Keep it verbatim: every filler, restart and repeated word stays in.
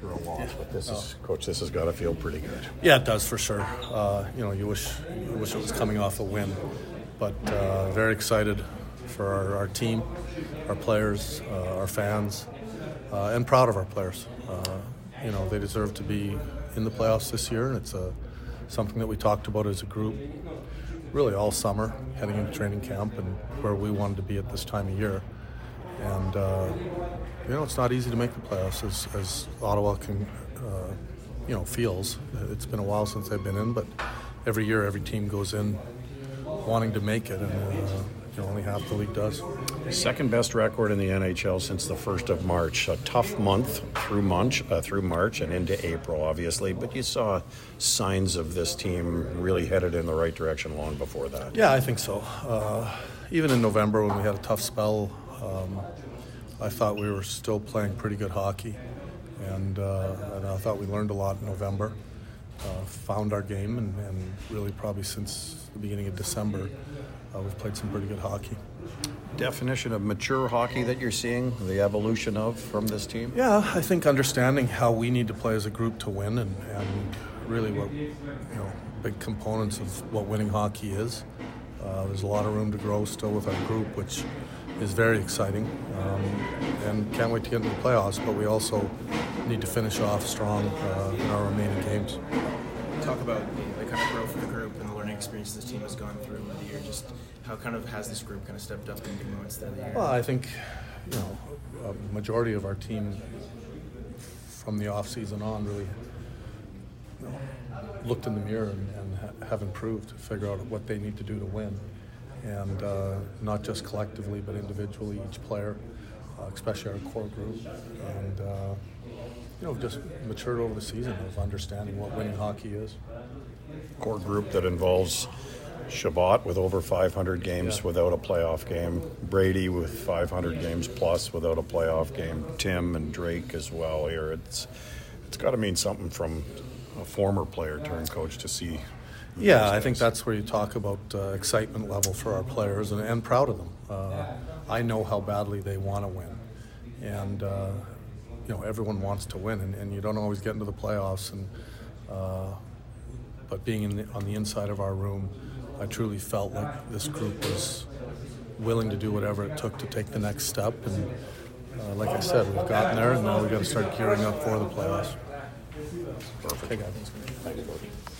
real loss, but this is, Coach, this has got to feel pretty good. Yeah, it does for sure. Uh, you know, you wish you wish it was coming off a win, but uh, very excited for our, our team, our players, uh, our fans, uh, and proud of our players. Uh, you know, they deserve to be in the playoffs this year, and it's a, something that we talked about as a group really all summer, heading into training camp, and where we wanted to be at this time of year. And, uh, you know, it's not easy to make the playoffs, as, as Ottawa can, uh, you know, feels. It's been a while since they've been in, but every year every team goes in wanting to make it, and uh, you know, only half the league does. Second best record in the N H L since the first of March. A tough month through March, uh, through March and into April, obviously, but you saw signs of this team really headed in the right direction long before that. Yeah, I think so. Uh, even in November when we had a tough spell, um, I thought we were still playing pretty good hockey, and, uh, and I thought we learned a lot in November. Uh, found our game, and, and really probably since the beginning of December, uh, we've played some pretty good hockey. Definition of mature hockey that you're seeing, the evolution of from this team? Yeah, I think understanding how we need to play as a group to win, and, and really what, you know, big components of what winning hockey is. Uh, there's a lot of room to grow still with our group, which is very exciting, um, and can't wait to get into the playoffs, but we also need to finish off strong uh, in our remaining games. Talk about the kind of growth of the group and the learning experience this team has gone through over the year. Just how kind of has this group kind of stepped up in big moments throughout the year? Well, I think, you know, a majority of our team from the off season on really, you know, looked in the mirror and, and ha- have improved to figure out what they need to do to win, and uh, not just collectively but individually, each player, uh, especially our core group, and uh, you know, just matured over the season of understanding what winning hockey is. Core group that involves Shabbat with over five hundred games yeah. without a playoff game, Brady with five hundred games plus without a playoff game, Tim and Drake as well here. It's it's got to mean something from a former player turned coach to see. Yeah, I think that's where you talk about uh, excitement level for our players, and, and proud of them. Uh, I know how badly they want to win, and uh, you know, everyone wants to win, and, and you don't always get into the playoffs. And uh, but being in the, on the inside of our room, I truly felt like this group was willing to do whatever it took to take the next step. And uh, like I said, we've gotten there, and now we've got to start gearing up for the playoffs. Perfect. Okay, guys. Thank you, Coach.